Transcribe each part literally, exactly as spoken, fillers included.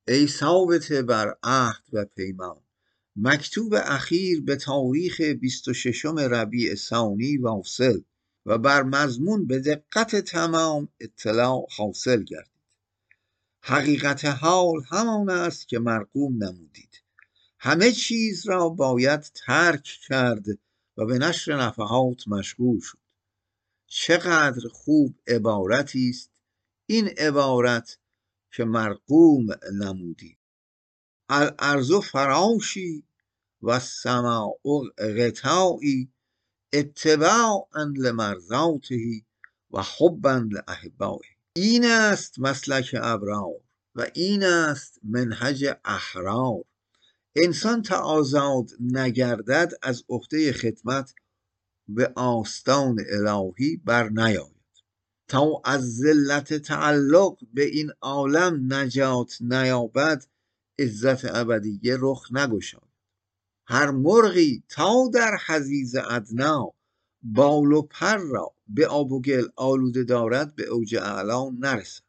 ای ثابته بر عهد و پیمان، مکتوب اخیر به تاریخ بیست و ششم ربیع ثانی واصل و بر مضمون به دقت تمام اطلاع حاصل گردید. حقیقت حال همان است که مرقوم نمودید. همه چیز را باید ترک کرد و به نشر نفحات مشغول شد. چقدر خوب عبارتی است این عبارت که مرقوم نمودید. الارض فراشی و السماء غطایی، اتباعا لمرضاته و حبا لاحبائه. این است مسلک ابرار و این است منهج احرار. انسان تا آزاد نگردد از عهده خدمت به آستان الهی بر نیاید. تا از ذلت تعلق به این عالم نجات نیابد عزت ابدیه رخ نگشاید. هر مرغی تا در حضیض ادنا بال و پر را به آب و گل آلوده دارد به اوج اعلا نرسد.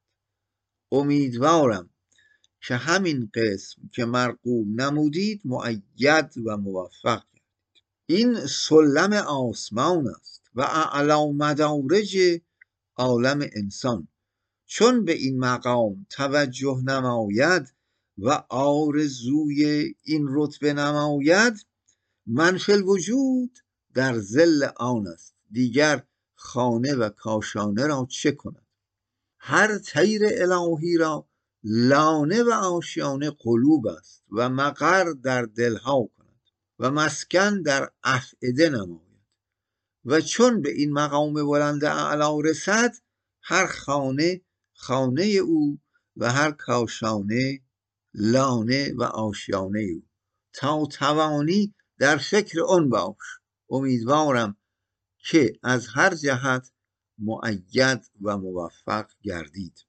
امیدوارم که همین قسم که مرقوم نمودید مؤید و موفق گردید. این سلم آسمان است و اعلی مدارج عالم انسان. چون به این مقام توجه نماید و آرزوی این رتبه نماید، من فی الوجود در ظل آن است، دیگر خانه و کاشانه را چه کند؟ هر طیر الهی را لانه و آشیانه قلوب است و مقر در دلها کند و مسکن در افئده نماید. و چون به این مقام بلند اعلی رسد، هر خانه خانه او و هر کاشانه لانه و آشیانه او. تا توانی در فکر آن باش. امیدوارم که از هر جهت مؤید و موفق گردید.